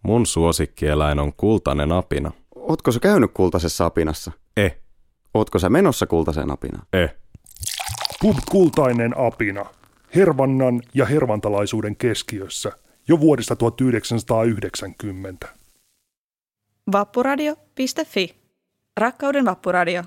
Mun suosikkieläin on kultainen apina. Ootko sä käynyt kultaisessa apinassa? Ootko sä menossa kultaiseen apinaan? Pub Kultainen apina. Hervannan ja hervantalaisuuden keskiössä jo vuodesta 1990. Vappuradio.fi. Rakkauden vappuradio.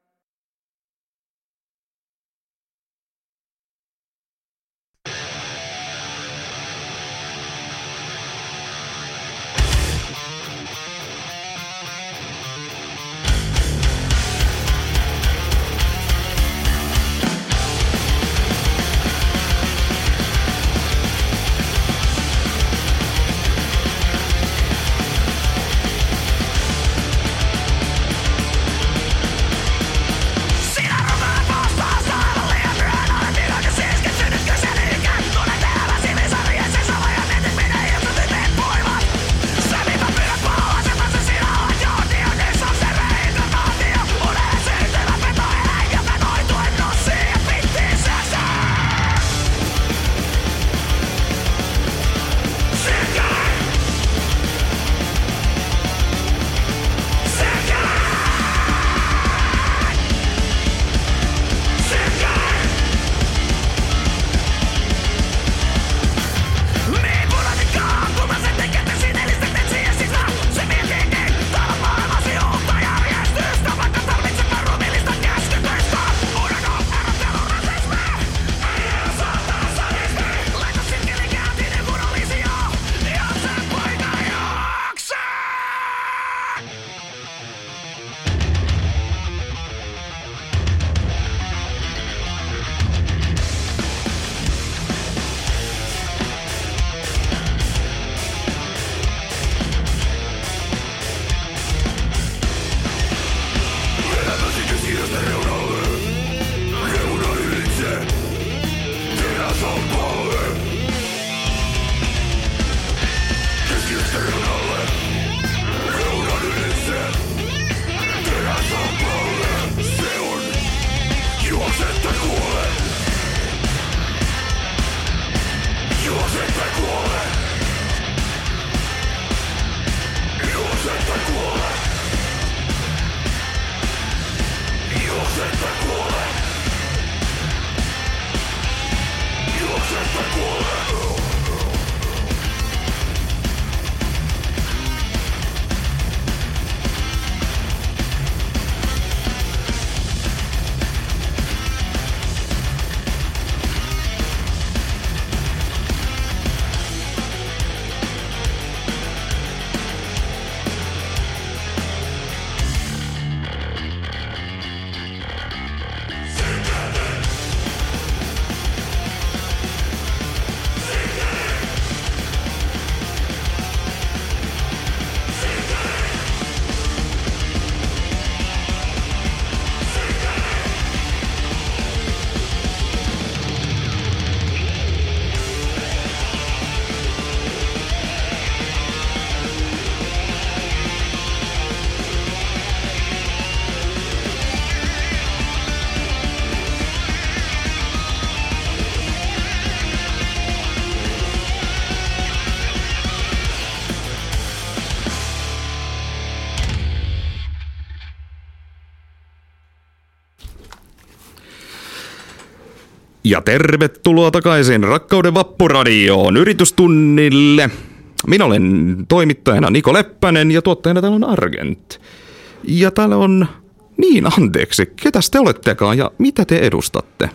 Ja tervetuloa takaisin Rakkauden Vappuradioon yritystunnille. Minä olen toimittajana Niko Leppänen ja tuottajana täällä on Argent. Ja täällä on, anteeksi, ketäs te olettekaan ja mitä te edustatte?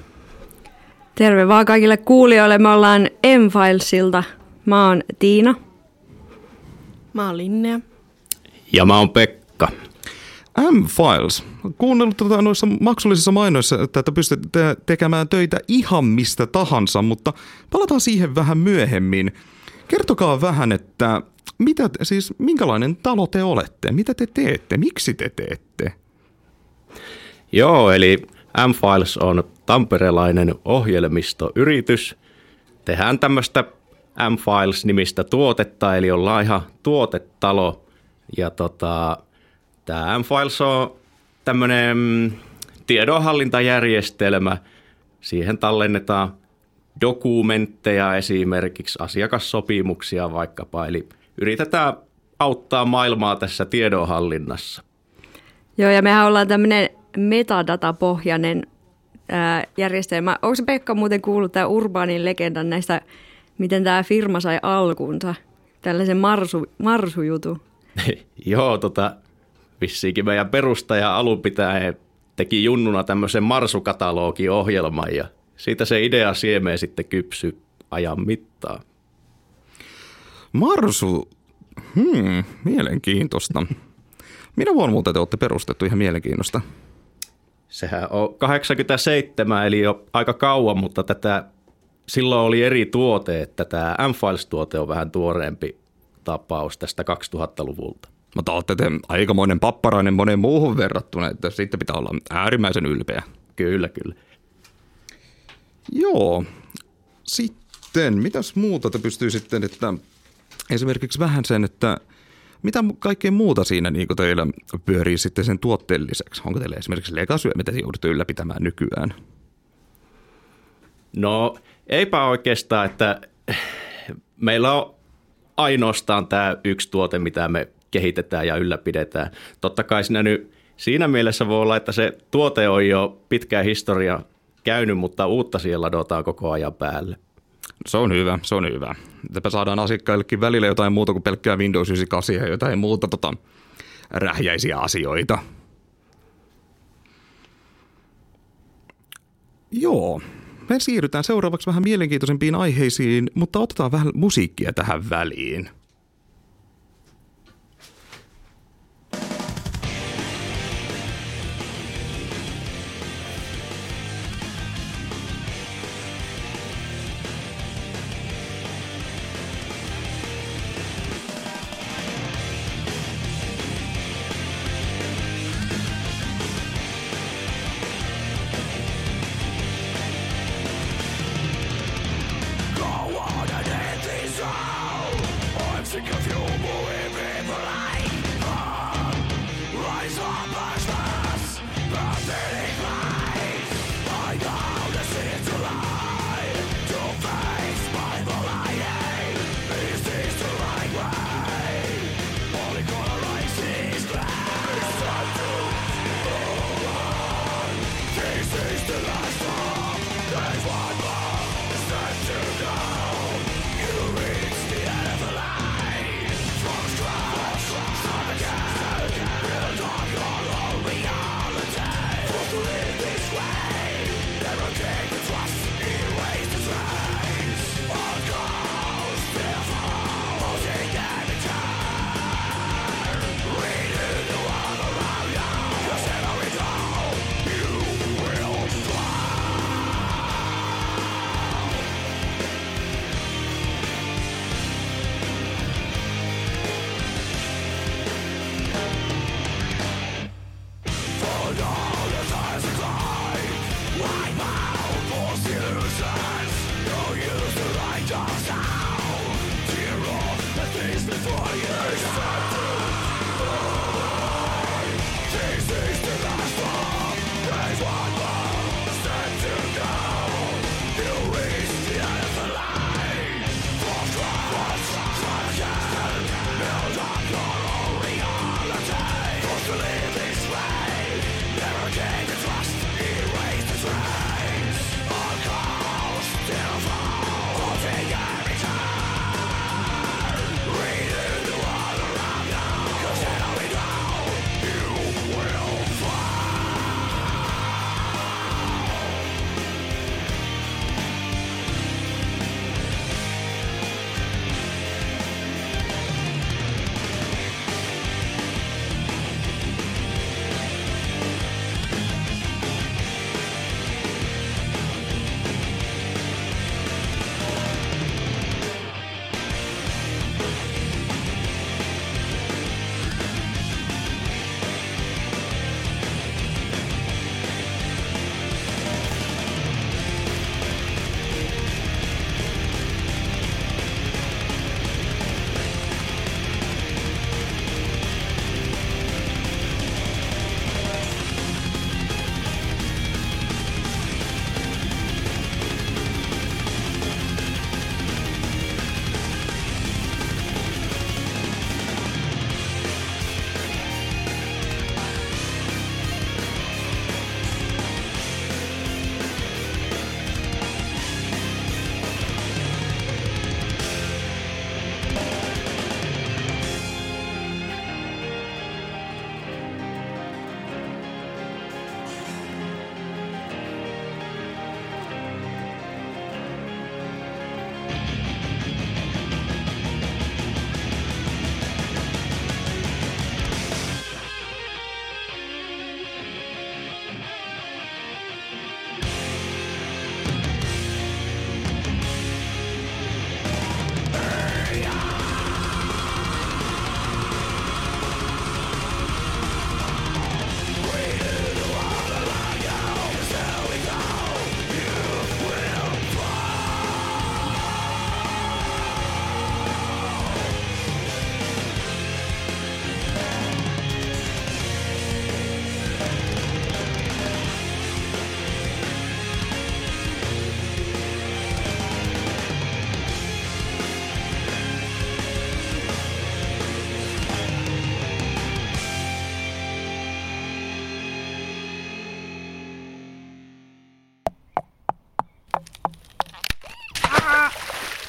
Terve vaan kaikille kuulijoille, me ollaan M-Filesilta. Mä oon Tiina. Mä oon Linnea. Ja mä oon Pekka. M-Files. Kuunnellut noissa maksullisissa mainoissa, että pystytte tekemään töitä ihan mistä tahansa, mutta palataan siihen vähän myöhemmin. Kertokaa vähän, että minkälainen talo te olette? Mitä te teette? Miksi te teette? Joo, eli M-Files on tamperelainen ohjelmistoyritys. Tehdään tämmöistä M-Files-nimistä tuotetta, eli ollaan ihan tuotetalo. Ja tämä M-Files on tämmöinen tiedonhallintajärjestelmä. Siihen tallennetaan dokumentteja, esimerkiksi asiakassopimuksia vaikkapa. Eli yritetään auttaa maailmaa tässä tiedonhallinnassa. Joo, ja mehän ollaan tämmöinen metadatapohjainen järjestelmä. Onko se Pekka muuten kuullut tämä urbaanin legendan näistä, miten tämä firma sai alkuunsa? Tällaisen marsujutun. Joo, vissiinkin meidän perustaja alun pitäen teki junnuna tämmöisen marsukatalogiohjelman ja siitä se idea siemeen sitten kypsy ajan mittaan. Marsu? Mielenkiintoista. Minä vuonna muuten te olette perustettu, ihan mielenkiinnosta? Sehän on 87, eli jo aika kauan, mutta silloin oli eri tuote, että tämä M-Files-tuote on vähän tuoreempi tapaus tästä 2000-luvulta. Mutta olette te aikamoinen papparainen moneen muuhun verrattuna, että sitten pitää olla äärimmäisen ylpeä. Kyllä, kyllä. Joo. Sitten, mitäs muuta te pystyy sitten, että esimerkiksi vähän sen, että mitä kaikkea muuta siinä niin teillä pyörii sitten sen tuotteen lisäksi? Onko teillä esimerkiksi legasyä, mitä te joudutte ylläpitämään nykyään? No, eipä oikeastaan, että meillä on ainoastaan tämä yksi tuote, mitä me kehitetään ja ylläpidetään. Totta kai siinä mielessä voi olla, että se tuote on jo pitkään historia käynyt, mutta uutta siellä ladotaan koko ajan päälle. Se on hyvä, se on hyvä. Täpä saadaan asiakkaillekin välillä jotain muuta kuin pelkkää Windows 98 ja jotain muuta rähjäisiä asioita. Joo, me siirrytään seuraavaksi vähän mielenkiintoisempiin aiheisiin, mutta otetaan vähän musiikkia tähän väliin. Go on and hit this out.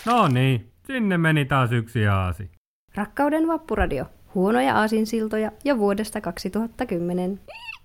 No niin, sinne meni taas yksi aasi. Rakkauden vappuradio. Huonoja aasinsiltoja jo vuodesta 2010.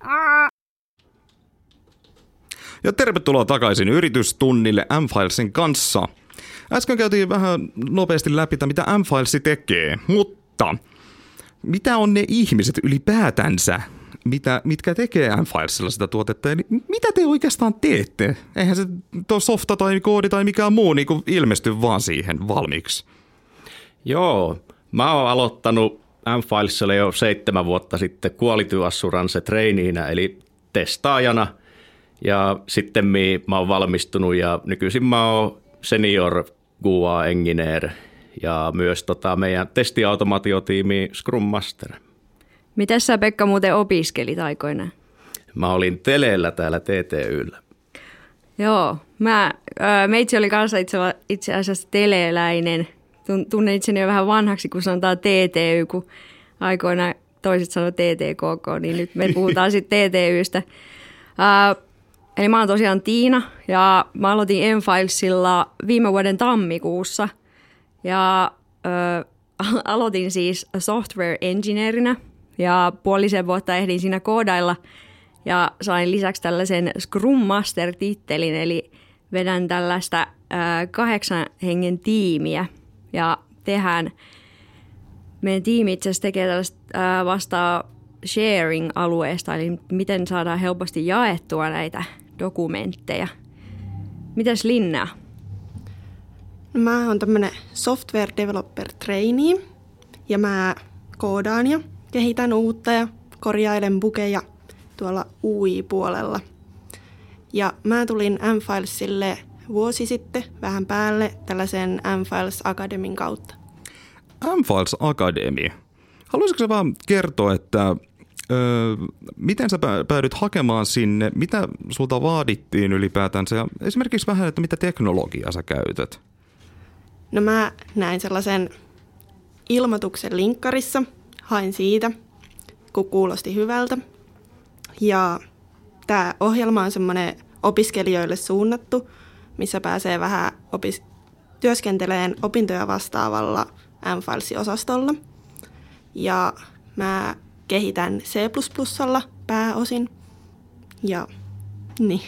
Ja tervetuloa takaisin yritystunnille M-Filesin kanssa. Äsken käytiin vähän nopeasti läpi, mitä M-Files tekee, mutta mitä on ne ihmiset ylipäätänsä, mitkä tekee M-Filesilla sitä tuotetta, eli mitä te oikeastaan teette? Eihän se tuo softa tai koodi tai mikään muu niin kuin ilmesty vaan siihen valmiiksi. Joo, mä oon aloittanut M-Filesilla jo 7 vuotta sitten Quality Assurance traineeinä, eli testaajana. Ja sitten mä oon valmistunut ja nykyisin mä oon senior QA engineer ja myös meidän testiautomaatiotiimi Scrum Master. Mitäs sä, Pekka, muuten opiskelit aikoinaan? Mä olin teleellä täällä TTYllä. Joo, meitsi oli kanssa itse asiassa teleeläinen. Tunnen itseni jo vähän vanhaksi, kun sanotaan TTY, kun aikoinaan toiset sanoo TTKK, niin nyt me puhutaan sitten TTYstä. Eli mä oon tosiaan Tiina ja mä aloitin M-Filesilla viime vuoden tammikuussa ja aloitin siis software engineerinä ja puolisen vuotta ehdin siinä koodailla ja sain lisäksi tällaisen Scrum Master-tittelin, eli vedän tällaista 8 hengen tiimiä ja meidän tiimi itse asiassa tekee tällaista vastaa sharing-alueesta, eli miten saadaan helposti jaettua näitä dokumentteja. Mitäs Linnea? No, mä oon tämmönen software developer trainee ja mä koodaan ja kehitän uutta ja korjailen bugeja tuolla UI-puolella. Ja mä tulin M-Filesille vuosi sitten vähän päälle tällaisen M-Files Academyn kautta. M-Files Academy. Haluaisitko sä vaan kertoa, että miten sä päädyt hakemaan sinne, mitä sulta vaadittiin ylipäätänsä ja esimerkiksi vähän, että mitä teknologiaa sä käytät? No mä näin sellaisen ilmoituksen linkkarissa, hain siitä, kun kuulosti hyvältä. Ja tää ohjelma on semmoinen opiskelijoille suunnattu, missä pääsee vähän työskenteleen opintoja vastaavalla M-Files-osastolla. Ja mä kehitän C++:lla pääosin. Ja niin.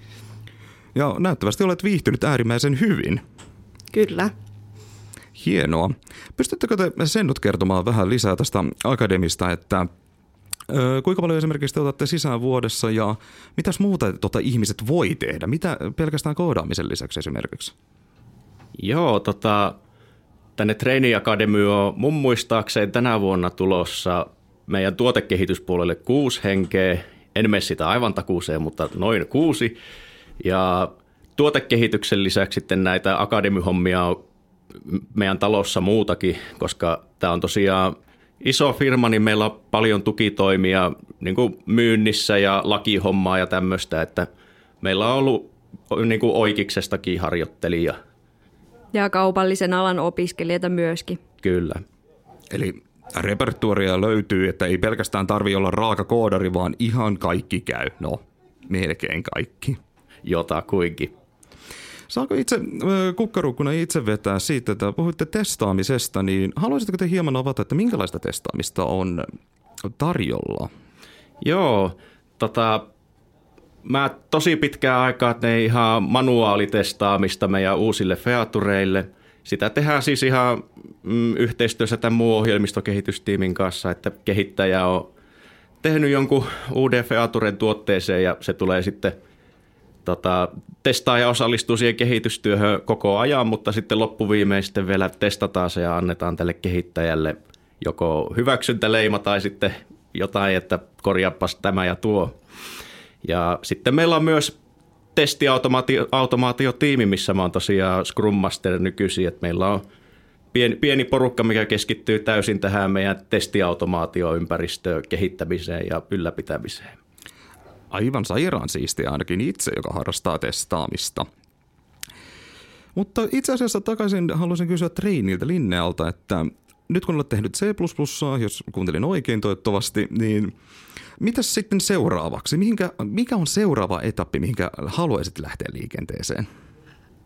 Ja näyttävästi olet viihtynyt äärimmäisen hyvin. Kyllä. Hienoa. Pystyttekö te sen nyt kertomaan vähän lisää tästä akademista, että kuinka paljon esimerkiksi te otatte sisään vuodessa ja mitäs muuta ihmiset voi tehdä? Mitä pelkästään koodaamisen lisäksi esimerkiksi? Joo, tänne Trainee Academy on mun muistaakseen tänä vuonna tulossa meidän tuotekehityspuolelle 6 henkeä. En mene sitä aivan takuuseen, mutta noin 6. Ja tuotekehityksen lisäksi sitten näitä akademihommia on meidän talossa muutakin, koska tämä on tosiaan iso firma, niin meillä on paljon tukitoimia niin kuin myynnissä ja lakihommaa ja tämmöistä, että meillä on ollut niin kuin oikeiksestakin harjoittelija. Ja kaupallisen alan opiskelijoita myöskin. Kyllä. Eli repertuaria löytyy, että ei pelkästään tarvitse olla raaka koodari, vaan ihan kaikki käy. No, melkein kaikki. Jotakuinkin. Saako itse kukkarukkuna itse vetää siitä, että puhuitte testaamisesta, niin haluaisitteko te hieman avata, että minkälaista testaamista on tarjolla? Joo, mä tosi pitkään aikaa tein ihan manuaalitestaamista meidän uusille featureille. Sitä tehdään siis ihan yhteistyössä tämän muun ohjelmistokehitystiimin kanssa, että kehittäjä on tehnyt jonkun uuden featuren tuotteeseen ja se tulee sitten testaaja osallistuu siihen kehitystyöhön koko ajan, mutta sitten loppuviimein sitten vielä testataan se ja annetaan tälle kehittäjälle joko hyväksyntäleima tai sitten jotain, että korjaapas tämä ja tuo. Ja sitten meillä on myös testiautomaatiotiimi, missä mä oon tosiaan Scrum Master nykyisin, että meillä on pieni porukka, mikä keskittyy täysin tähän meidän testiautomaatioympäristöön kehittämiseen ja ylläpitämiseen. Aivan sairaan siistiä ainakin itse, joka harrastaa testaamista. Mutta itse asiassa takaisin haluaisin kysyä Trainiltä Linnealta, että nyt kun olet tehnyt C++, jos kuuntelin oikein toivottavasti, niin mitäs sitten seuraavaksi? Mikä on seuraava etappi, mihinkä haluaisit lähteä liikenteeseen?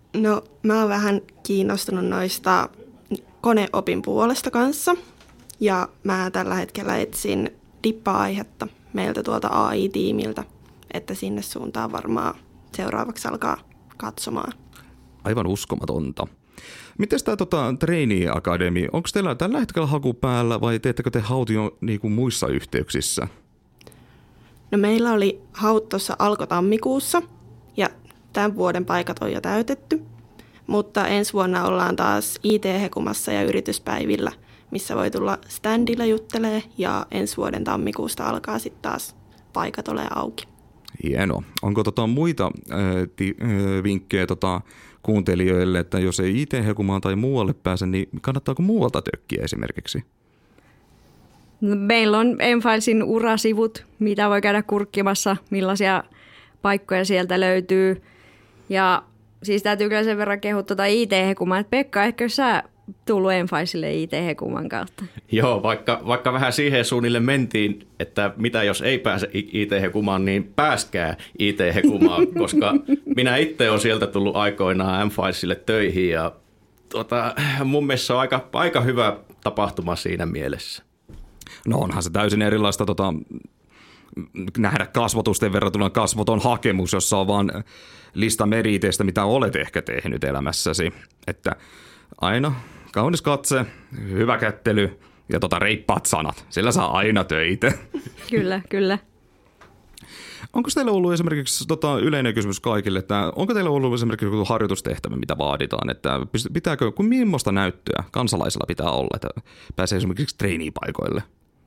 No, mä oon vähän kiinnostunut noista koneopin puolesta kanssa. Ja mä tällä hetkellä etsin dippa-aihetta meiltä tuolta AI-tiimiltä, että sinne suuntaan varmaan seuraavaksi alkaa katsomaan. Aivan uskomatonta. Miten tämä Trainee Academy, onko teillä tällä hetkellä haku päällä vai teettekö te haut jo niin muissa yhteyksissä? No meillä oli haut tuossa alko-tammikuussa ja tämän vuoden paikat on jo täytetty, mutta ensi vuonna ollaan taas IT-hekumassa ja yrityspäivillä, missä voi tulla standilla juttelee ja ensi vuoden tammikuusta alkaa sitten taas paikat ole auki. Hienoa. Onko muita vinkkejä kuuntelijoille, että jos ei IT-hekumaan tai muualle pääse, niin kannattaako muualta tökkiä esimerkiksi? Meillä on Enfilesin urasivut, mitä voi käydä kurkkimassa, millaisia paikkoja sieltä löytyy. Ja siis täytyy kyllä sen verran kehua IT-hekumaa, että Pekka, ehkä sä tullut Enfilesille IT-hekuman kautta? Joo, vaikka vähän siihen suunnille mentiin, että mitä jos ei pääse IT-hekumaan, niin pääskää IT-hekumaan, koska minä itse olen sieltä tullut aikoinaan Enfilesille töihin ja mun mielestä se on aika hyvä tapahtuma siinä mielessä. No onhan se täysin erilaista nähdä kasvotusten verrattuna kasvoton hakemus, jossa on vaan lista meriteistä, mitä olet ehkä tehnyt elämässäsi. Että aina kaunis katse, hyvä kättely ja reippaat sanat. Sillä saa aina töitä. Kyllä, kyllä. Onko teillä ollut esimerkiksi yleinen kysymys kaikille, että onko teillä ollut esimerkiksi joku harjoitustehtävä, mitä vaaditaan, että millaista näyttöä kansalaisilla pitää olla, että pääsee esimerkiksi trainee-paikoille?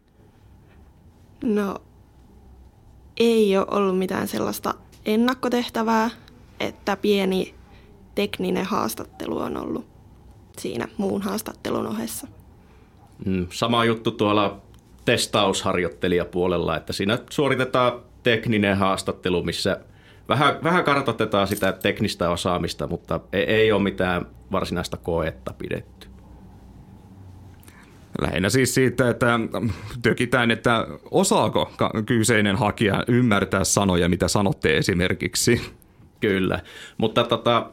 No, ei ole ollut mitään sellaista ennakkotehtävää, että pieni tekninen haastattelu on ollut siinä muun haastattelun ohessa. Sama juttu tuolla testausharjoittelijapuolella, että siinä suoritetaan tekninen haastattelu, missä vähän kartoitetaan sitä teknistä osaamista, mutta ei ole mitään varsinaista koetta pidetty. Lähinnä siis siitä, että tökitään, että osaako kyseinen hakija ymmärtää sanoja, mitä sanotte esimerkiksi. Kyllä, mutta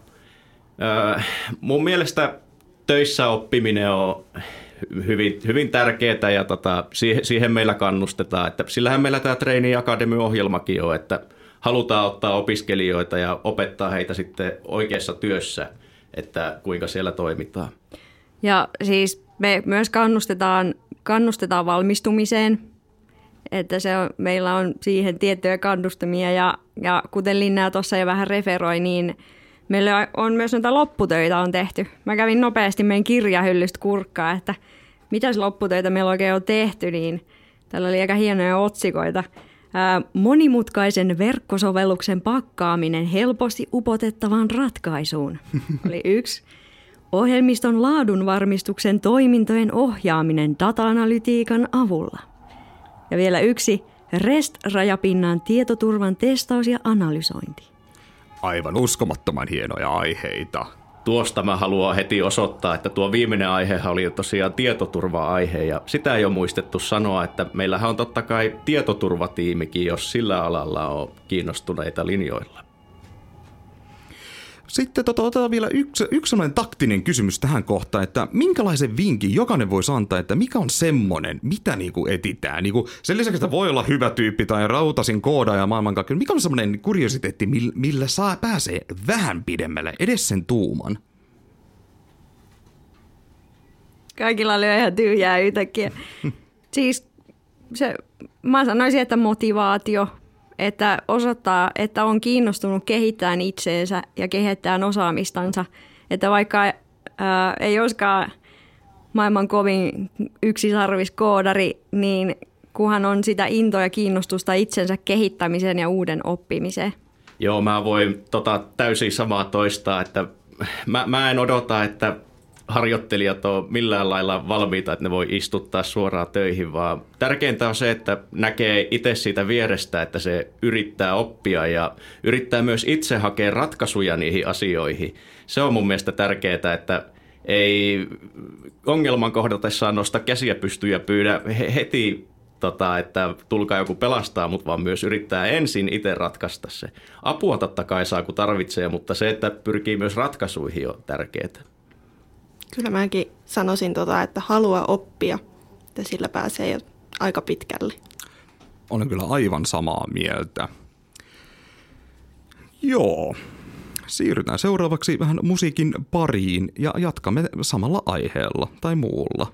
mun mielestä töissä oppiminen on hyvin tärkeää ja siihen meillä kannustetaan. Että sillähän meillä tämä Trainee Academy-ohjelmakin on, että halutaan ottaa opiskelijoita ja opettaa heitä sitten oikeassa työssä, että kuinka siellä toimitaan. Ja siis me myös kannustetaan valmistumiseen, että meillä on siihen tiettyjä kannustamia ja kuten Linnea tuossa jo vähän referoi, niin meillä on myös noita lopputöitä on tehty. Mä kävin nopeasti meidän kirjahyllystä kurkkaa, että mitäs lopputöitä meillä oikein on tehty, niin täällä oli aika hienoja otsikoita. Monimutkaisen verkkosovelluksen pakkaaminen helposti upotettavaan ratkaisuun oli yksi. Ohjelmiston laadunvarmistuksen toimintojen ohjaaminen data-analytiikan avulla. Ja vielä yksi. REST-rajapinnan tietoturvan testaus ja analysointi. Aivan uskomattoman hienoja aiheita. Tuosta mä haluan heti osoittaa, että tuo viimeinen aihehan oli tosiaan tietoturva-aihe ja sitä ei ole muistettu sanoa, että meillähän on totta kai tietoturvatiimikin, jos sillä alalla on kiinnostuneita linjoilla. Sitten otetaan vielä yksi sellainen taktinen kysymys tähän kohtaan, että minkälaisen vinkin jokainen voisi antaa, että mikä on semmoinen, mitä etitään? Sen lisäksi, että voi olla hyvä tyyppi tai rautasin koodaaja maailmankaikkeudessa, mikä on semmoinen kuriositeetti, millä pääsee vähän pidemmälle, edes sen tuuman? Kaikilla oli ihan tyhjää yhtäkkiä. Siis mä sanoisin, että motivaatio. Että osoittaa, että on kiinnostunut kehittämään itseensä ja kehittämään osaamistansa. Että vaikka ei olisikaan maailman kovin yksisarvis koodari, niin kunhan on sitä intoa ja kiinnostusta itsensä kehittämiseen ja uuden oppimiseen. Joo, mä voin täysin samaa toistaa, että mä en odota, että harjoittelijat on millään lailla valmiita, että ne voi istuttaa suoraan töihin, vaan tärkeintä on se, että näkee itse siitä vierestä, että se yrittää oppia ja yrittää myös itse hakea ratkaisuja niihin asioihin. Se on mun mielestä tärkeää, että ei ongelman kohdatessaan nosta käsiä pystyyn ja pyydä heti että tulkaa joku pelastaa mut, vaan myös yrittää ensin itse ratkaista se. Apua totta kai saa, kun tarvitsee, mutta se, että pyrkii myös ratkaisuihin on tärkeää. Kyllä mäkin sanoisin, että halua oppia, että sillä pääsee jo aika pitkälle. Olen kyllä aivan samaa mieltä. Joo. Siirrytään seuraavaksi vähän musiikin pariin ja jatkamme samalla aiheella tai muulla.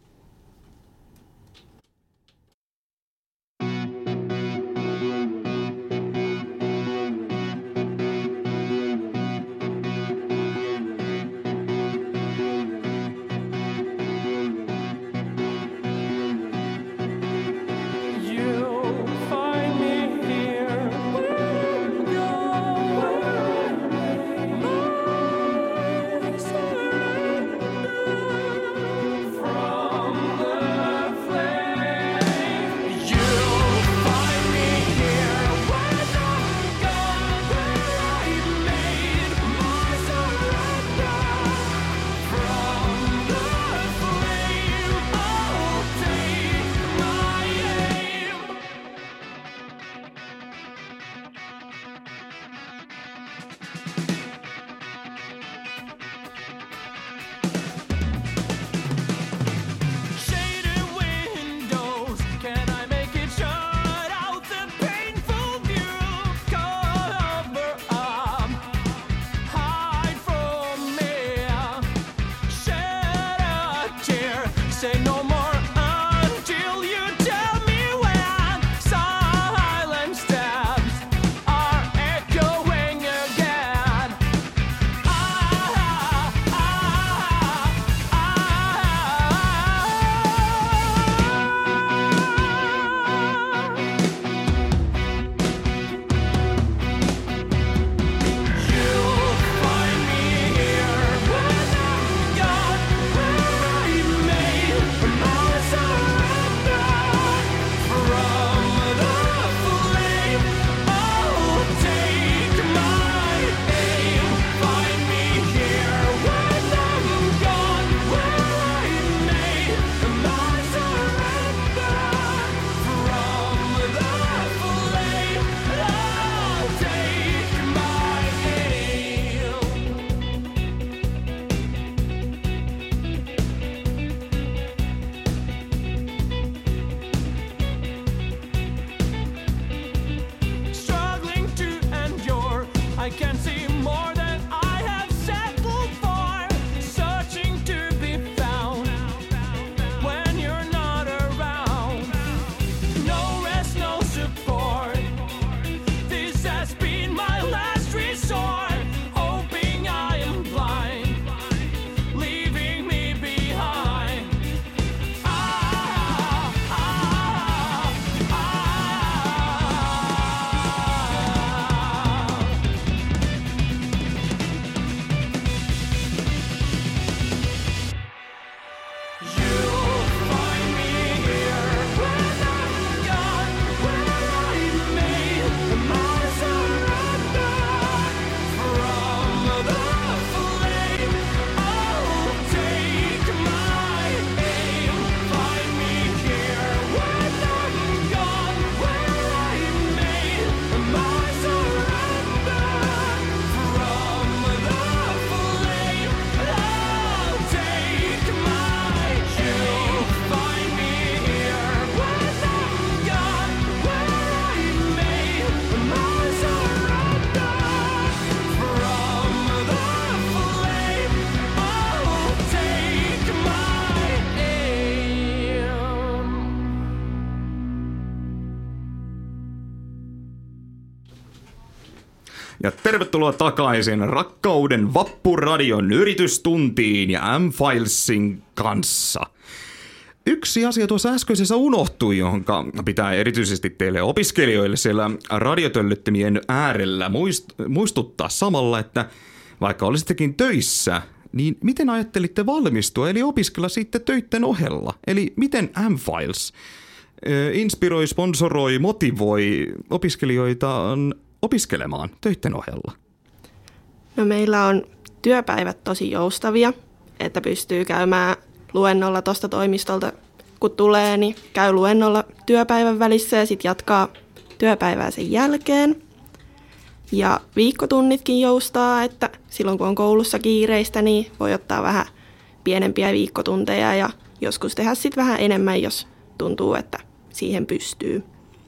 Ja tervetuloa takaisin Rakkauden Vappuradion yritystuntiin ja M-Filesin kanssa. Yksi asia tuossa äskeisessä unohtui, johon pitää erityisesti teille opiskelijoille siellä radiotöllöttimien äärellä muistuttaa samalla, että vaikka olisittekin töissä, niin miten ajattelitte valmistua, eli opiskella sitten töitten ohella? Eli miten M-Files inspiroi, sponsoroi, motivoi opiskelijoita opiskelemaan töitten ohella? No meillä on työpäivät tosi joustavia, että pystyy käymään luennolla tuosta toimistolta kun tulee, niin käy luennolla työpäivän välissä ja sitten jatkaa työpäivää sen jälkeen. Ja viikkotunnitkin joustaa, että silloin kun on koulussa kiireistä, niin voi ottaa vähän pienempiä viikkotunteja ja joskus tehdä sitten vähän enemmän, jos tuntuu, että siihen pystyy.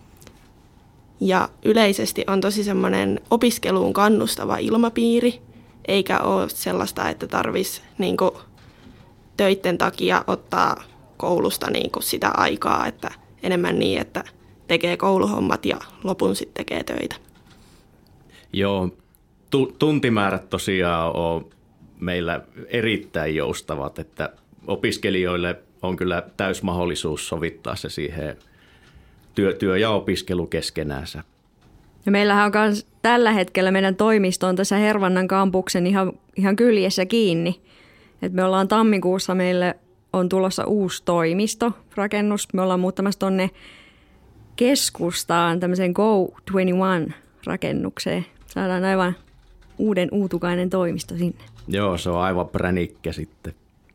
Ja yleisesti on tosi semmoinen opiskeluun kannustava ilmapiiri, eikä ole sellaista, että tarvitsisi niinku töiden takia ottaa koulusta niinku sitä aikaa, että enemmän niin, että tekee kouluhommat ja lopun sitten tekee töitä. Joo, tuntimäärät tosiaan on meillä erittäin joustavat, että opiskelijoille on kyllä täysmahdollisuus sovittaa se siihen työ ja opiskelu keskenäänsä. Ja meillähän on myös tällä hetkellä meidän toimisto on tässä Hervannan kampuksen ihan kyljessä kiinni. Et me ollaan tammikuussa, meille on tulossa uusi toimistorakennus. Me ollaan muuttamassa tuonne keskustaan tämmöiseen Go21-rakennukseen. Saadaan aivan uuden uutukainen toimisto sinne. Joo, se on aivan pränikkä sitten.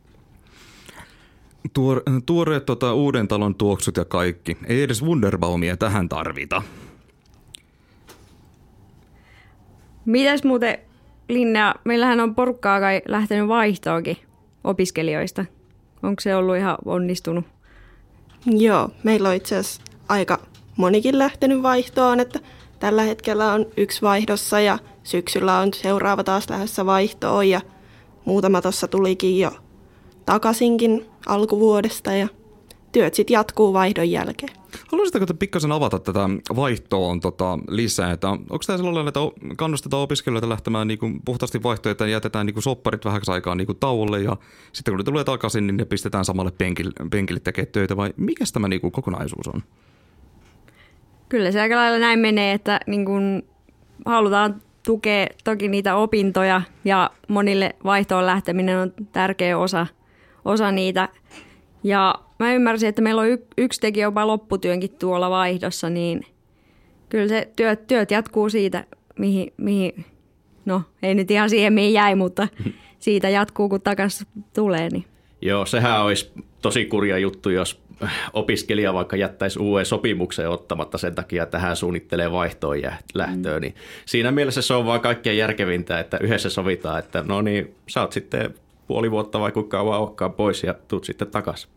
Tuoreet uuden talon tuoksut ja kaikki. Ei edes Wunderbaumia tähän tarvita. Mitäs muuten, Linnea, meillähän on porukkaa kai lähtenyt vaihtoonkin opiskelijoista. Onko se ollut ihan onnistunut? Joo, meillä on itse asiassa aika monikin lähtenyt vaihtoon, että tällä hetkellä on yksi vaihdossa ja syksyllä on seuraava taas lähdössä vaihtoon ja muutama tuossa tulikin jo takaisinkin alkuvuodesta ja työt sitten jatkuu vaihdon jälkeen. Haluaisitteko te pikkasen avata tätä vaihtoon lisää? Että onko tämä sellainen, että kannustetaan opiskelijoita lähtemään niin kuin puhtaasti vaihtoon, että jätetään niin kuin sopparit vähäksi aikaa niin kuin tauolle ja sitten kun ne tulee takaisin, niin ne pistetään samalle penkille tekemään töitä vai mikä tämä niin kuin kokonaisuus on? Kyllä se aika lailla näin menee, että niin kuin halutaan tukea toki niitä opintoja ja monille vaihtoon lähteminen on tärkeä osa niitä. Ja mä ymmärsin, että meillä on yksi teki jopa lopputyönkin tuolla vaihdossa, niin kyllä se työt jatkuu siitä, mihin, no ei nyt ihan siihen mihin jäi, mutta siitä jatkuu kun takaisin tulee. Niin. Joo, sehän olisi tosi kurja juttu, jos opiskelija vaikka jättäisi uuden sopimuksen ottamatta sen takia, että hän suunnittelee vaihtoon lähtöön. Niin siinä mielessä se on vaan kaikkein järkevintä, että yhdessä sovitaan, että no niin, sä oot sitten puoli vuotta vai kuinka kauan olekaan pois ja tuut sitten takaisin.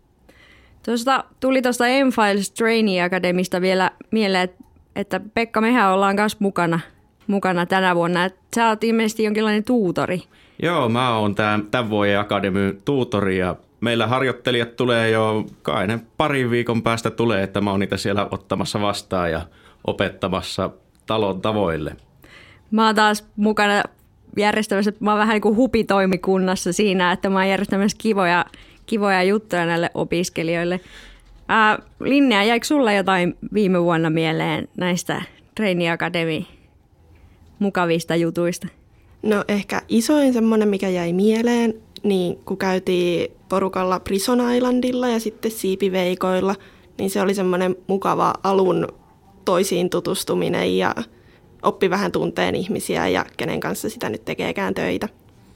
Tuli tuosta M-Files Trainee Academista vielä mieleen, että Pekka, mehän ollaan myös mukana tänä vuonna. Että sä oot ilmeisesti jonkinlainen tuutori. Joo, mä oon tämän vuoden akademian tuutori ja meillä harjoittelijat tulee jo parin viikon päästä tulee, että mä oon niitä siellä ottamassa vastaan ja opettamassa talon tavoille. Mä oon taas mukana järjestämässä, mä oon vähän niin kuin hupitoimikunnassa siinä, että mä oon järjestämässä kivoja juttuja näille opiskelijoille. Linnea, jäikö sulla jotain viime vuonna mieleen näistä Trainee Academy mukavista jutuista? No ehkä isoin semmoinen, mikä jäi mieleen, niin kun käytiin porukalla Prison Islandilla ja sitten siipiveikoilla, niin se oli semmoinen mukava alun toisiin tutustuminen ja oppi vähän tunteen ihmisiä ja kenen kanssa sitä nyt tekeekään töitä.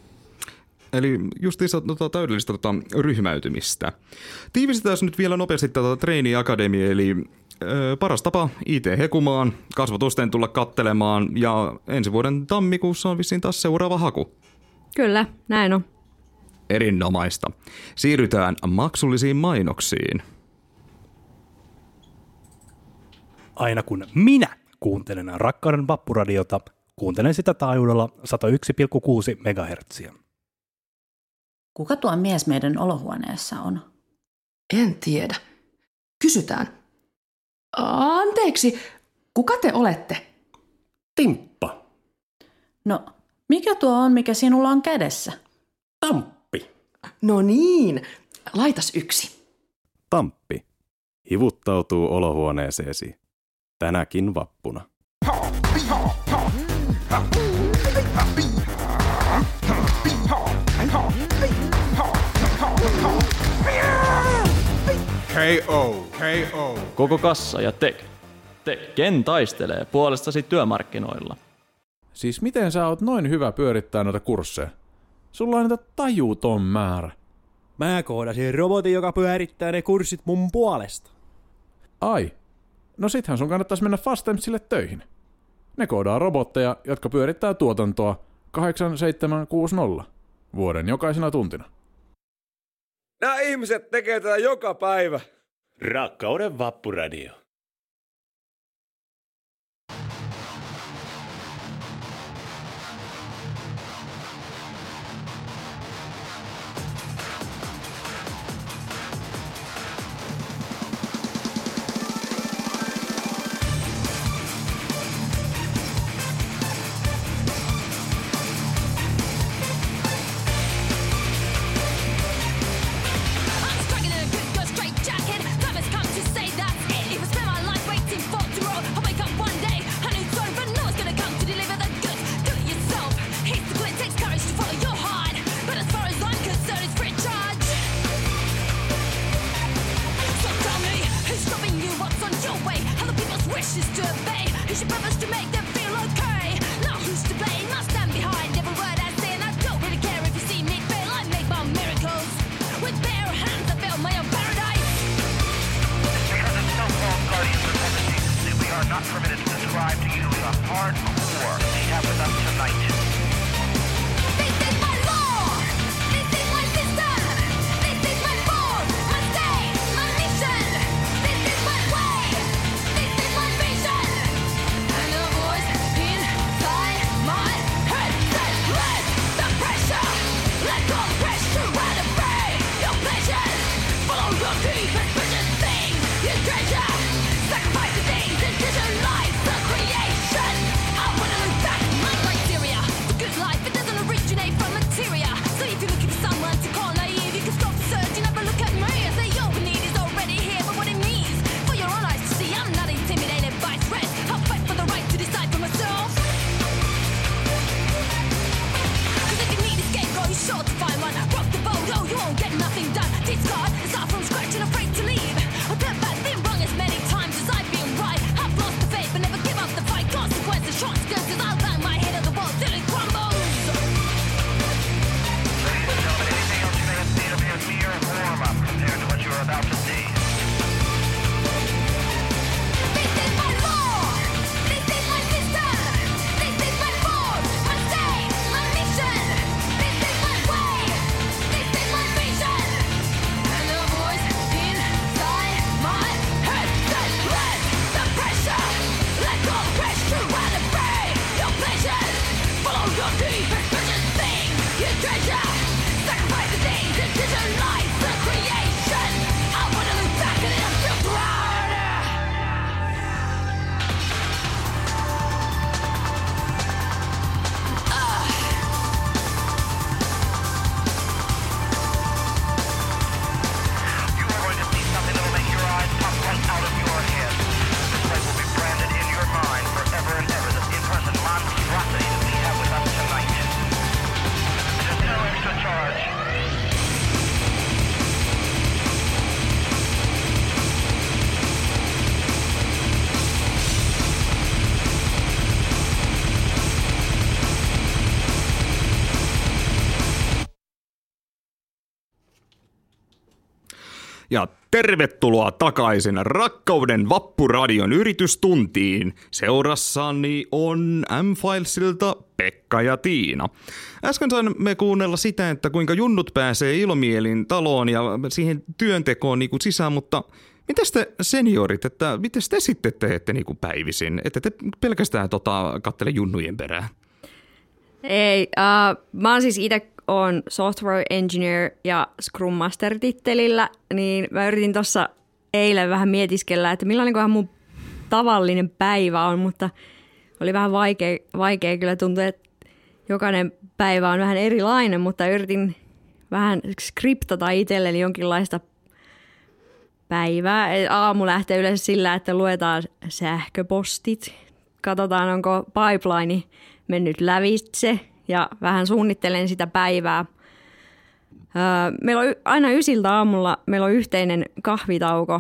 Eli justiinsa täydellistä ryhmäytymistä. Tiivistetään nyt vielä nopeasti tätä Trainee Academy, eli paras tapa IT-hekumaan, kasvatusten tulla kattelemaan ja ensi vuoden tammikuussa on vissiin taas seuraava haku. Kyllä, näin on. Erinomaista. Siirrytään maksullisiin mainoksiin. Aina kun minä kuuntelen Rakkauden vappuradiota, kuuntelen sitä taajuudella 101,6 MHz. Kuka tuo mies meidän olohuoneessa on? En tiedä. Kysytään. Anteeksi, kuka te olette? Timppa. No, mikä tuo on, mikä sinulla on kädessä? Tamppi. No niin, laitas yksi. Tamppi hivuttautuu olohuoneeseesi tänäkin vappuna. KO. Koko kassa ja Ken taistelee puolestasi työmarkkinoilla. Siis miten sä oot noin hyvä pyörittää noita kursseja? Sulla on niitä tajuuton määrä. Mä koodasin robotin, joka pyörittää ne kurssit mun puolesta. Ai, no sittenhän sun kannattaisi mennä Fastempsille töihin. Ne koodaa robotteja, jotka pyörittää tuotantoa 8760 vuoden jokaisena tuntina. Nämä ihmiset tekee tätä joka päivä. Rakkauden Vappuradio. Ja tervetuloa takaisin Rakkauden Vappuradion yritystuntiin. Seurassani on M-Filesilta Pekka ja Tiina. Äsken saimme kuunnella sitä, että kuinka junnut pääsee ilomielin taloon ja siihen työntekoon niin kuin sisään, mutta mites te seniorit, että mites te sitten teette niin kuin päivisin? Ette te pelkästään kattele junnujen perään? Ei, mä oon siis itse on software engineer ja Scrum Master -tittelillä, niin mä yritin tuossa eilen vähän mietiskellä, että millainen mun tavallinen päivä on, mutta oli vähän vaikea kyllä tuntua, että jokainen päivä on vähän erilainen, mutta yritin vähän skriptata itselleni jonkinlaista päivää. Aamu lähtee yleensä sillä, että luetaan sähköpostit, katsotaan onko pipeline mennyt lävitse ja vähän suunnittelen sitä päivää. Meillä on aina 9 aamulla meillä on yhteinen kahvitauko.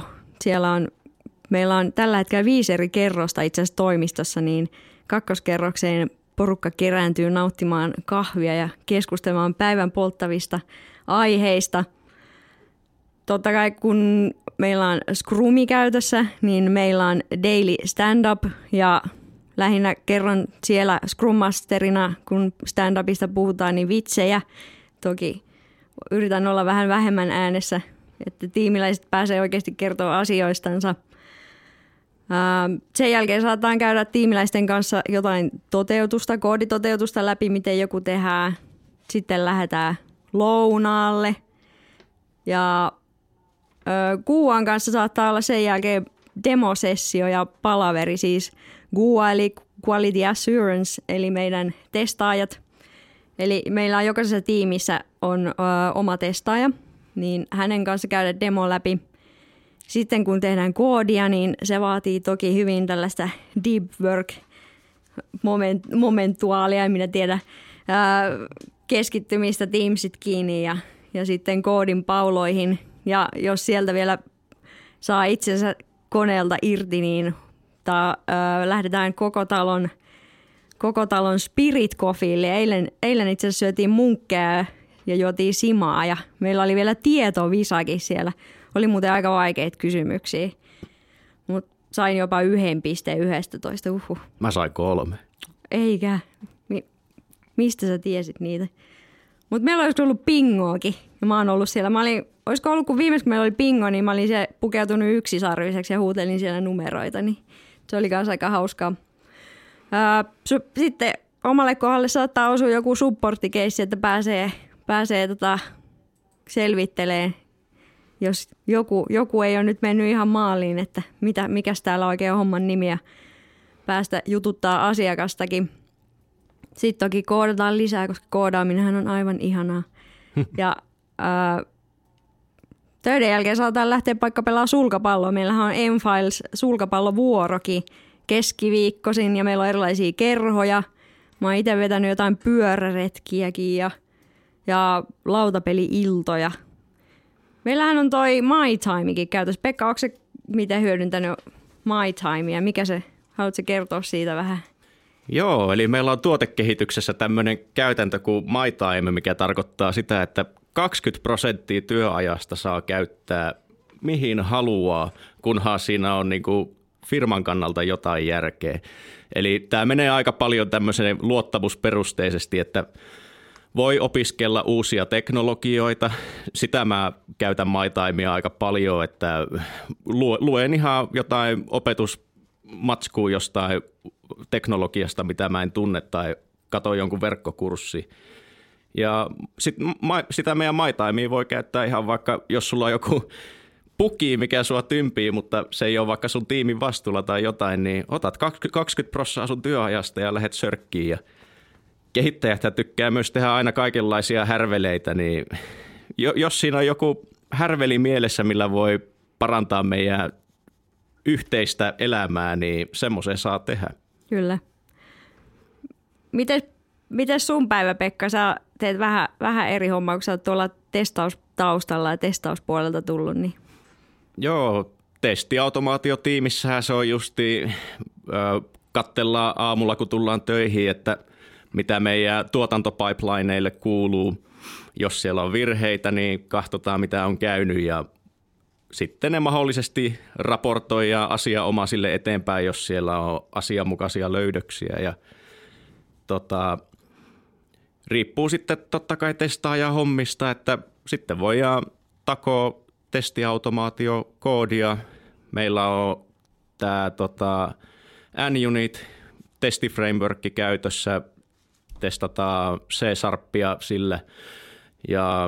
Meillä on tällä hetkellä 5 eri kerrosta itse asiassa toimistossa, niin 2. kerrokseen porukka kerääntyy nauttimaan kahvia ja keskustelemaan päivän polttavista aiheista. totta kai kun meillä on Scrumi käytössä, niin meillä on daily stand-up ja lähinnä kerron siellä Scrum Masterina, kun stand-upista puhutaan, niin vitsejä. Toki yritän olla vähän vähemmän äänessä, että tiimiläiset pääsee oikeasti kertoa asioistansa. Sen jälkeen saataan käydä tiimiläisten kanssa jotain kooditoteutusta läpi, miten joku tehdään. Sitten lähdetään lounaalle. Ja QA:n kanssa saattaa olla sen jälkeen demosessio ja palaveri, siis QA eli Quality Assurance, eli meidän testaajat. Eli meillä on jokaisessa tiimissä on oma testaaja, niin hänen kanssa käydä demo läpi. Sitten kun tehdään koodia, niin se vaatii toki hyvin tällaista deep work momentuaalia, en minä tiedä, keskittymistä Teamsit kiinni ja sitten koodin pauloihin. Ja jos sieltä vielä saa itsensä koneelta irti, niin lähdetään koko talon Spirit Coffeelle. Eilen itse asiassa syötiin munkkeja ja juotiin simaa ja meillä oli vielä tietovisakin siellä. Oli muuten aika vaikeita kysymyksiä, mutta sain jopa 1.11. Mä sain 3. Eikä. Mistä sä tiesit niitä? Mutta meillä olisi ollut pingoakin ja mä oon ollut siellä. Olisiko ollut, kun viimeksi meillä oli pingo, niin mä olin se pukeutunut yksisarviseksi ja huutelin siellä numeroita, niin se oli kanssa aika hauskaa. Sitten omalle kohdalle saattaa osua joku supporttikeissi, että pääsee selvittelemään, jos joku ei ole nyt mennyt ihan maaliin, että mikäs täällä oikein on homman nimi ja päästä jututtaa asiakastakin. Sitten toki koodataan lisää, koska koodaaminenhan on aivan ihanaa. Ja töiden jälkeen saadaan lähteä vaikka pelaamaan sulkapalloa. Meillähän on M-Files sulkapallovuorokin keskiviikkoisin ja meillä on erilaisia kerhoja. Mä oon itse vetänyt jotain pyöräretkiäkin ja lautapeli-iltoja. Meillähän on toi My Timekin käytössä. Pekka, onko se miten hyödyntänyt My Timea? Mikä se, haluatko kertoa siitä vähän? Joo, eli meillä on tuotekehityksessä tämmöinen käytäntö kuin My Time, mikä tarkoittaa sitä, että 20% työajasta saa käyttää mihin haluaa, kunhan siinä on niin kuin firman kannalta jotain järkeä. Eli tämä menee aika paljon tämmöiseen luottamusperusteisesti, että voi opiskella uusia teknologioita. Sitä mä käytän My Timea aika paljon, että luen ihan jotain opetusmatskua jostain teknologiasta, mitä mä en tunne, tai katson jonkun verkkokurssi. Ja sitä meidän My Timea voi käyttää ihan vaikka, jos sulla on joku puki, mikä sua tympii, mutta se ei ole vaikka sun tiimin vastuulla tai jotain, niin otat 20% sun työajasta ja lähdet sörkkiin. Ja kehittäjät tykkää myös tehdä aina kaikenlaisia härveleitä, niin jos siinä on joku härveli mielessä, millä voi parantaa meidän yhteistä elämää, niin semmoisen saa tehdä. Kyllä. Miten sun päivä, Pekka? Sä teet vähän eri hommaa, kun sä oot tuolla testaustaustalla ja testauspuolelta tullut. Niin. Joo, testiautomaatiotiimissähän se on justi, katsellaan aamulla, kun tullaan töihin, että mitä meidän tuotantopipelineille kuuluu. Jos siellä on virheitä, niin katsotaan, mitä on käynyt ja sitten ne mahdollisesti raportoidaan asianomaisille eteenpäin, jos siellä on asianmukaisia löydöksiä. Ja riippuu sitten totta kai testaajan hommista, että sitten voidaan takoa testiautomaatiokoodia. Meillä on tämä NUnit testiframeworkki käytössä, testataan C-sharppia sillä ja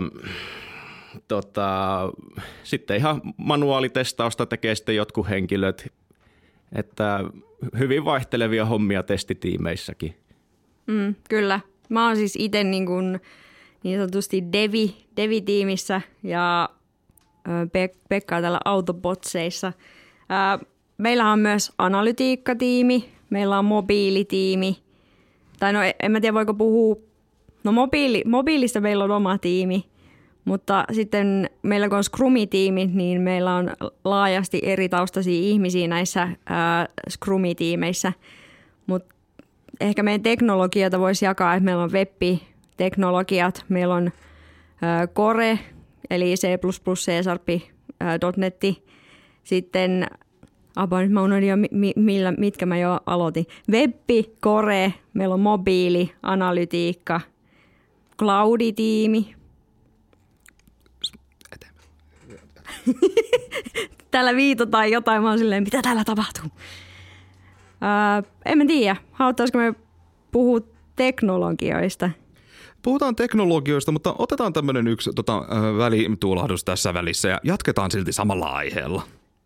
sitten ihan manuaalitestausta tekee sitten jotkut henkilöt, että hyvin vaihtelevia hommia testitiimeissäkin. Kyllä. Mä oon siis itse niin sanotusti devi-tiimissä ja Pekka tällä Autobotseissa. Meillä on myös analytiikkatiimi, meillä on mobiilitiimi. Tai no en mä tiedä voiko puhua, no mobiilista meillä on oma tiimi, mutta sitten meillä kun on Scrumi-tiimi, niin meillä on laajasti eri taustaisia ihmisiä näissä Scrumi-tiimeissä. Mutta ehkä meidän teknologioita voisi jakaa, että meillä on web-teknologiat, meillä on Core, eli C++, C-Sharp, .netti. Sitten, nyt mä unohdin jo, mitkä mä jo aloitin. Webbi, Core, meillä on mobiili, analytiikka, Cloudi-tiimi. Täällä viitataan jotain, mä oon silleen, mitä täällä tapahtuu? En mä tiedä, haluttaisiko me puhua teknologioista? Puhutaan teknologioista, mutta otetaan tämmöinen yksi välituulahdus tässä välissä ja jatketaan silti samalla aiheella.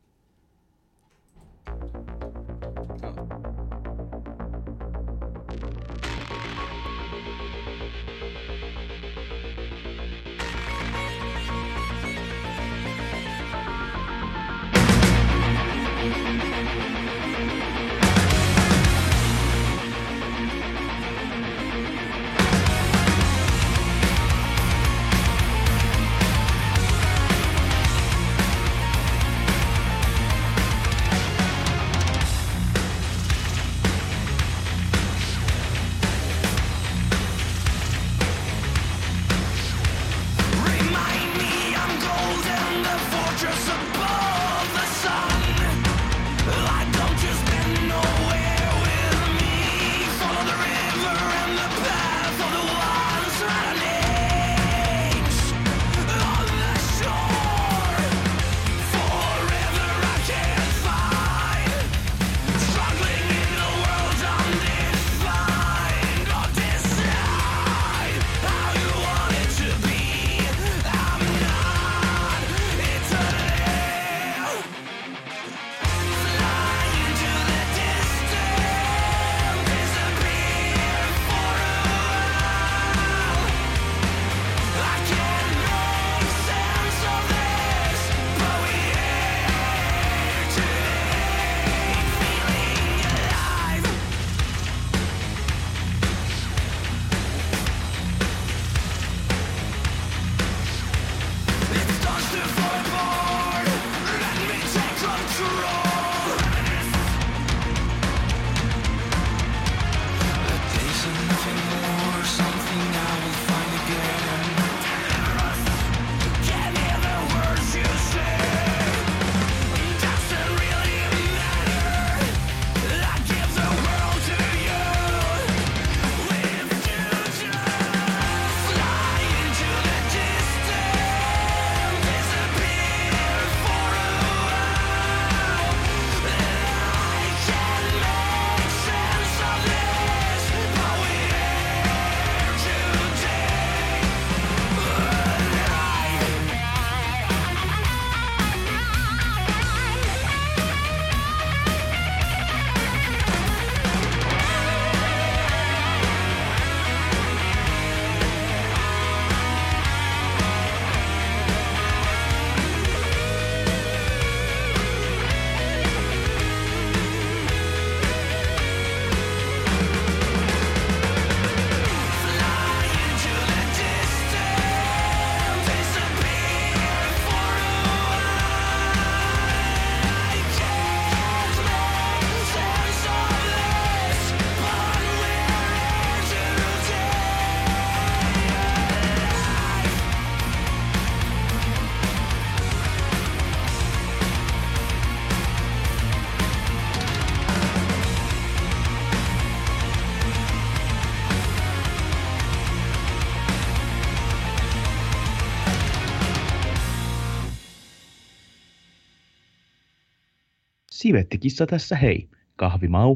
Sivettikissa tässä hei. Kahvi mau,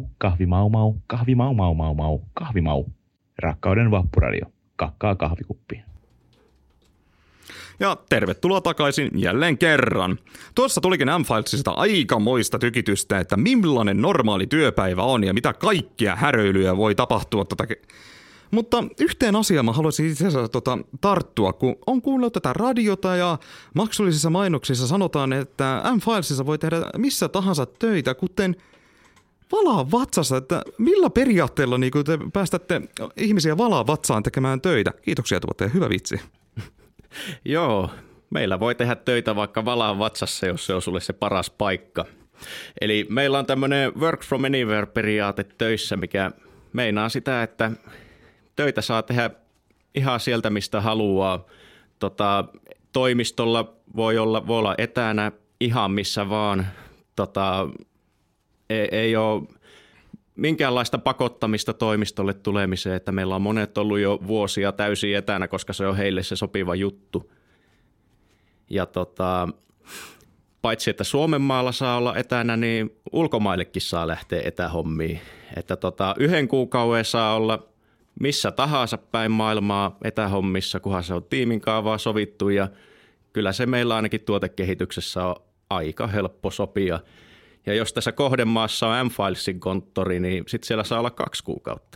kahvi mau, kahvi mau. Rakkauden vappuradio. Kakkaa kahvikuppiin. Ja tervetuloa takaisin jälleen kerran. Tuossa tulikin M-Filesista aikamoista tykitystä, että millainen normaali työpäivä on ja mitä kaikkia häröilyjä voi tapahtua. Mutta yhteen asiaan mä haluaisin itse asiassa tarttua, kun on kuunnellut tätä radiota ja maksullisissa mainoksissa sanotaan, että M-Filesissa voi tehdä missä tahansa töitä, kuten valaa vatsassa, että millä periaatteella niin te päästätte ihmisiä valaa vatsaan tekemään töitä. Kiitoksia tuotteen, hyvä vitsi. Joo, meillä voi tehdä töitä vaikka valaan vatsassa, jos se on sulle se paras paikka. Eli meillä on tämmöinen work from anywhere -periaate töissä, mikä meinaa sitä, että töitä saa tehdä ihan sieltä, mistä haluaa. toimistolla voi olla etänä ihan missä vaan. Ei ole minkäänlaista pakottamista toimistolle tulemiseen, että meillä on monet ollut jo vuosia täysin etänä, koska se on heille se sopiva juttu. Ja paitsi että Suomenmaalla saa olla etänä, niin ulkomaillekin saa lähteä etähommiin. Että 1 kuukauden saa olla missä tahansa päin maailmaa etähommissa, kunhan se on tiimin kaavaa sovittu, ja kyllä se meillä ainakin tuotekehityksessä on aika helppo sopia. Ja jos tässä kohdemaassa on M-Filesin konttori, niin sitten siellä saa olla 2 kuukautta.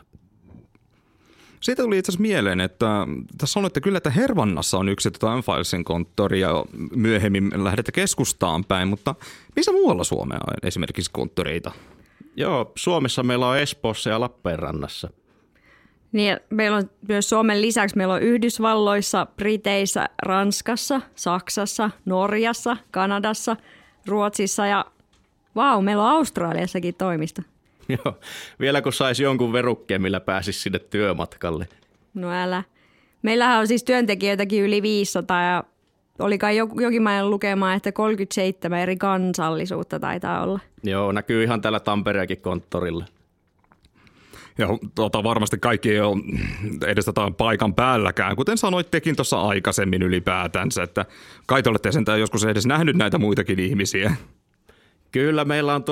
Siitä tuli itse asiassa mieleen, että tässä sanoitte kyllä, että Hervannassa on yksi M-Filesin konttori ja myöhemmin lähdette keskustaan päin, mutta missä muualla Suomea on esimerkiksi konttoreita? Joo, Suomessa meillä on Espoossa ja Lappeenrannassa. Niin, meillä on myös Suomen lisäksi meillä on Yhdysvalloissa, Briteissä, Ranskassa, Saksassa, Norjassa, Kanadassa, Ruotsissa ja meillä on Australiassakin toimisto. Joo, vielä kun saisi jonkun verukkeen, millä pääsisi sinne työmatkalle. No älä. Meillähän on siis työntekijöitäkin yli 500 ja oli kai jokinmainen lukemaan, että 37 eri kansallisuutta taitaa olla. Joo, näkyy ihan täällä Tampereakin konttorilla. Ja varmasti kaikki ei ole edes paikan päälläkään, kuten sanoittekin tuossa aikaisemmin ylipäätänsä, että kai te olette sentään joskus edes nähnyt näitä muitakin ihmisiä. Kyllä, meillä on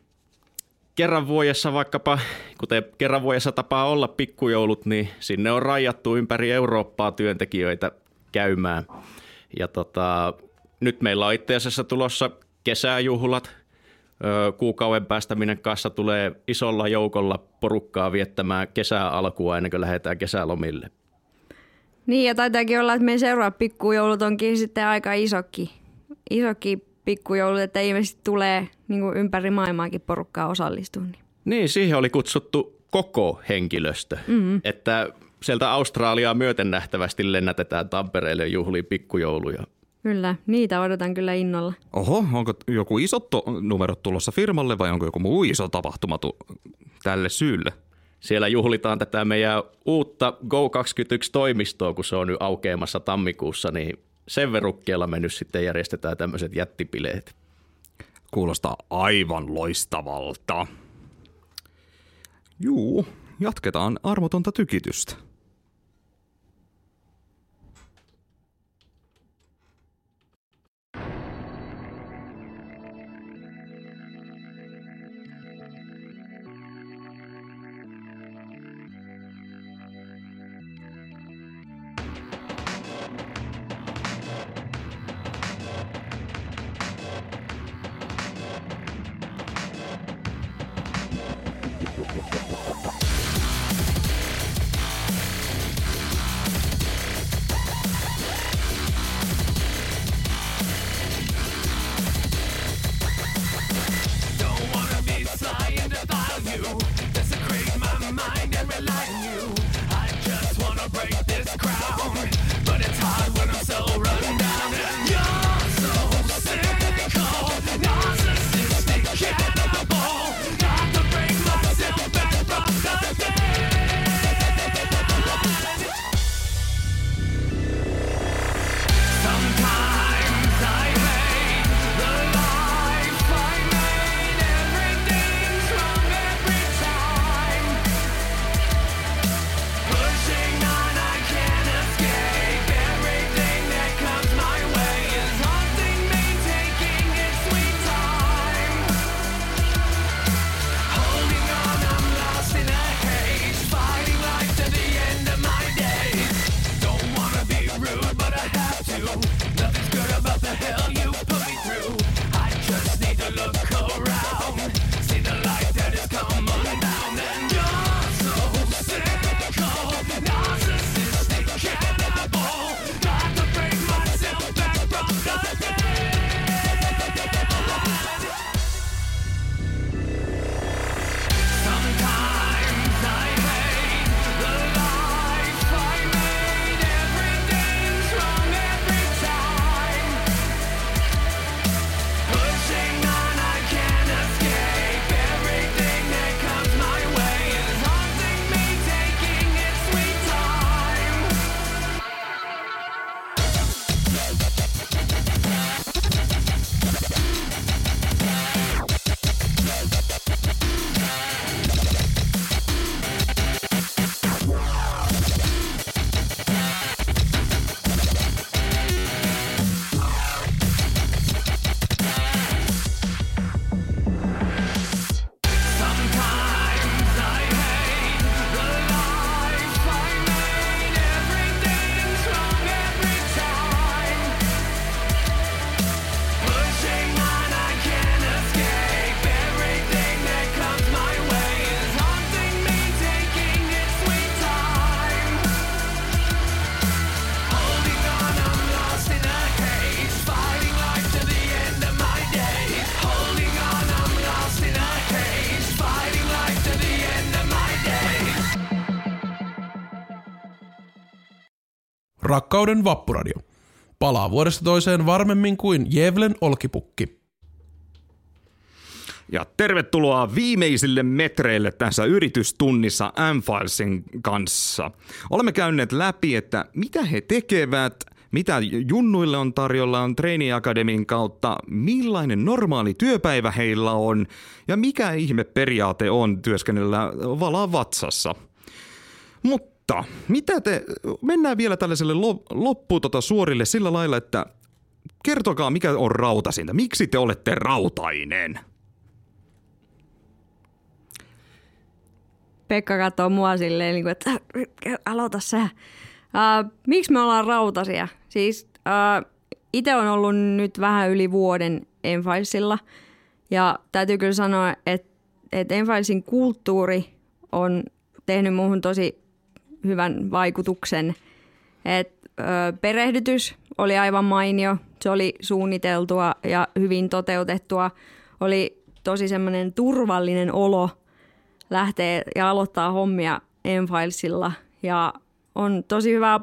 kerran vuodessa vaikkapa, kuten kerran vuodessa tapaa olla pikkujoulut, niin sinne on rajattu ympäri Eurooppaa työntekijöitä käymään. Ja nyt meillä on itse asiassa tulossa kesäjuhlat. Kuukauden päästä minne kanssa tulee isolla joukolla porukkaa viettämään kesän alkua ennen kuin lähdetään kesälomille. Niin, ja taitaakin olla, että meidän seuraavat pikkujoulut onkin sitten aika isokin pikkujoulut, että ilmeisesti tulee niin kuin ympäri maailmaakin porukkaa osallistumaan. Niin, siihen oli kutsuttu koko henkilöstö, että sieltä Australiaa myöten nähtävästi lennätetään Tampereelle juhliin pikkujouluja. Kyllä, niitä odotan kyllä innolla. Oho, onko joku isot numerot tulossa firmalle vai onko joku muu iso tapahtuma tälle syylle? Siellä juhlitaan tätä meidän uutta Go21-toimistoa, kun se on nyt aukeamassa tammikuussa, niin sen verukkeella me nyt sitten järjestetään tämmöiset jättipileet. Kuulostaa aivan loistavalta. Juu, jatketaan armotonta tykitystä. Rakkauden vappuradio. Palaa vuodesta toiseen varmemmin kuin Jevlen olkipukki. Ja tervetuloa viimeisille metreille tässä yritystunnissa M-Filesin kanssa. Olemme käyneet läpi, että mitä he tekevät, mitä junnuille on tarjolla on Trainee Academyn kautta, millainen normaali työpäivä heillä on ja mikä ihme periaate on työskennellä valaa vatsassa. Mutta mennään vielä tällaiselle suorille sillä lailla, että kertokaa mikä on rautasinta. Miksi te olette rautainen? Pekka katsoo mua silleen, että aloita sä. Miksi me ollaan rautaisia? Siis itse on ollut nyt vähän yli vuoden M-Filesilla ja täytyy kyllä sanoa, että M-Filesin kulttuuri on tehnyt muuhun tosi hyvän vaikutuksen. Perehdytys oli aivan mainio, se oli suunniteltua ja hyvin toteutettua. Oli tosi semmoinen turvallinen olo lähteä ja aloittaa hommia M-Filesilla ja on tosi hyvää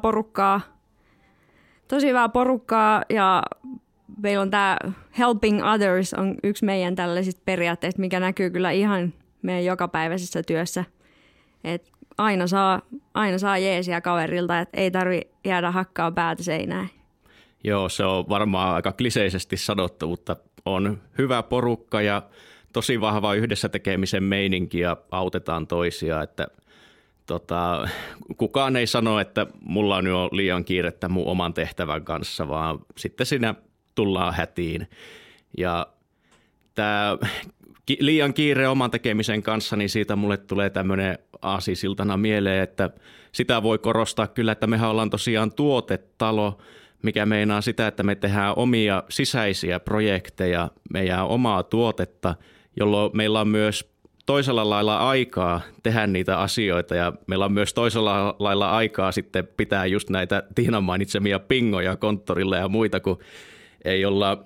porukkaa ja meillä on tämä helping others on yksi meidän tällaisista periaatteista, mikä näkyy kyllä ihan meidän jokapäiväisessä työssä. Et aina saa jeesiä kaverilta, että ei tarvitse jäädä hakkaa päätä seinään. Joo, se on varmaan aika kliseisesti sanottu, mutta on hyvä porukka ja tosi vahva yhdessä tekemisen meininki ja autetaan toisia, että kukaan ei sano, että mulla on jo liian kiirettä mun oman tehtävän kanssa, vaan sitten siinä tullaan hätiin. Ja tämä liian kiire oman tekemisen kanssa, niin siitä mulle tulee tämmöinen aasisiltana mieleen, että sitä voi korostaa kyllä, että mehän ollaan tosiaan tuotetalo, mikä meinaa sitä, että me tehdään omia sisäisiä projekteja, meidän omaa tuotetta, jolloin meillä on myös toisella lailla aikaa tehdä niitä asioita ja meillä on myös toisella lailla aikaa sitten pitää just näitä Tiinan mainitsemia pingoja konttorilla ja muita, kun ei olla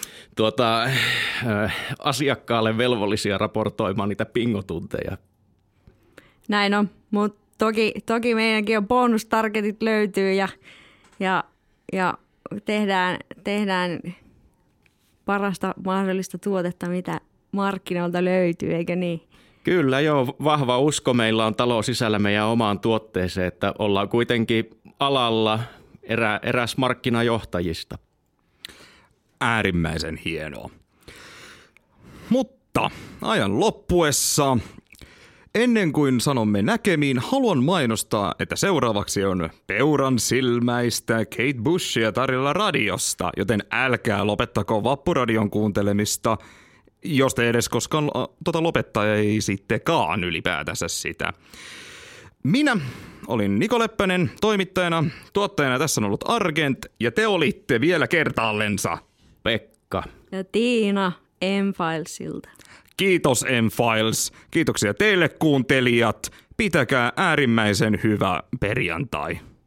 asiakkaalle velvollisia raportoimaan niitä pingotunteja. Näin on, mutta toki meidänkin on bonustargetit löytyy ja tehdään parasta mahdollista tuotetta, mitä markkinoilta löytyy, eikö niin? Kyllä joo, vahva usko meillä on talo sisällä meidän omaan tuotteeseen, että ollaan kuitenkin alalla eräs markkinajohtajista. Äärimmäisen hienoa. Mutta ajan loppuessa, ennen kuin sanomme näkemiin, haluan mainostaa, että seuraavaksi on peuran silmäistä Kate Bushia tarjolla radiosta, joten älkää lopettako Vappuradion kuuntelemista, jos te edes koskaan lopettaisittekaan ylipäätänsä sitä. Minä olin Niko Leppänen toimittajana, tuottajana tässä on ollut Argent ja te olitte vielä kertaallensa Pekka ja Tiina M-Filesilta. Kiitos M-Files, kiitoksia teille kuuntelijat, pitäkää äärimmäisen hyvä perjantai.